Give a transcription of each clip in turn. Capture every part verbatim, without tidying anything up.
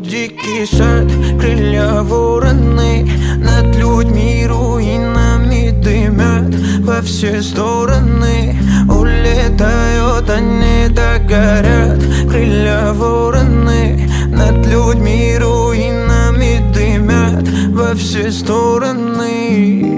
дикий сад, крылья вороны, над людьми руинами дымят во все стороны. Улетают, они догорят, крылья вороны, над людьми руинами дымят во все стороны.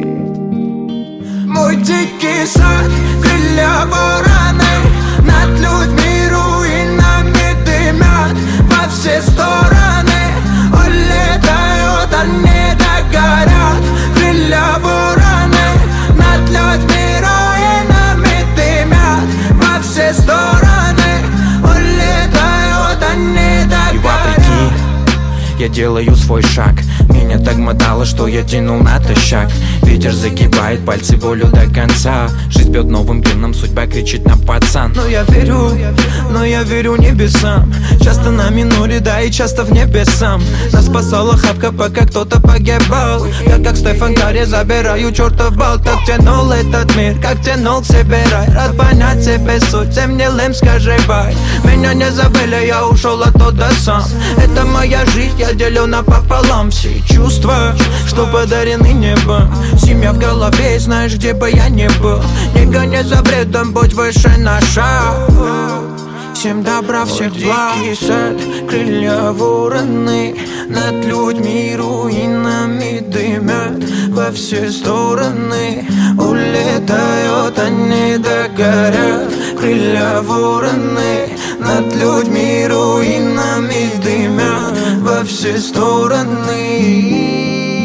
Мой дикий сад, крылья вороны, над людьми руинами дымят во все стороны. Улетают, они догорят, крылья вороны, над людьми руинами дымят во все стороны. Улетают, они догорят. Я делаю свой шаг, меня так мотало, что я тянул натощак. Ветер загибает пальцы волю до конца. Жизнь бьет новым гимном, судьба кричит нам: пацан. Но я верю, но я верю небесам. Часто на миноре, да и часто в небе сам. Нас спасала хапка, пока кто-то погибал. Я как Стефан Карри забираю чертов бал. Так тянул этот мир, как тянул к себе рай. Рад понять себе суть, всем гнилым скажи бай. Меня не забыли, я ушел оттуда сам. Это моя жизнь, я делю напополам. Все чувства, что подарены небом. Семья в голове, знаешь, где бы я ни был. Не гони за бредом, будь выше на шаг. Всем добра, всех благ. Дикий сад, крылья вороны, над людьми руинами дымят во все стороны. Улетают, они догорят, крылья вороны, над людьми руинами дымят во все стороны.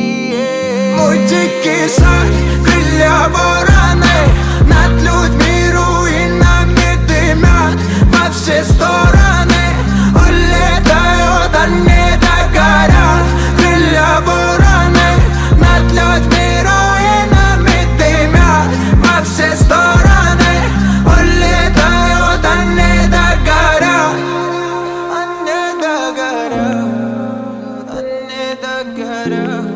Мой дикий сад, крылья вороны, над людьми руинами дымят во все стороны. Улетают, они догорят, крылья вороны, над людьми руинами дымят во все стороны. Улетают, они догорят, они догорят, они догорят.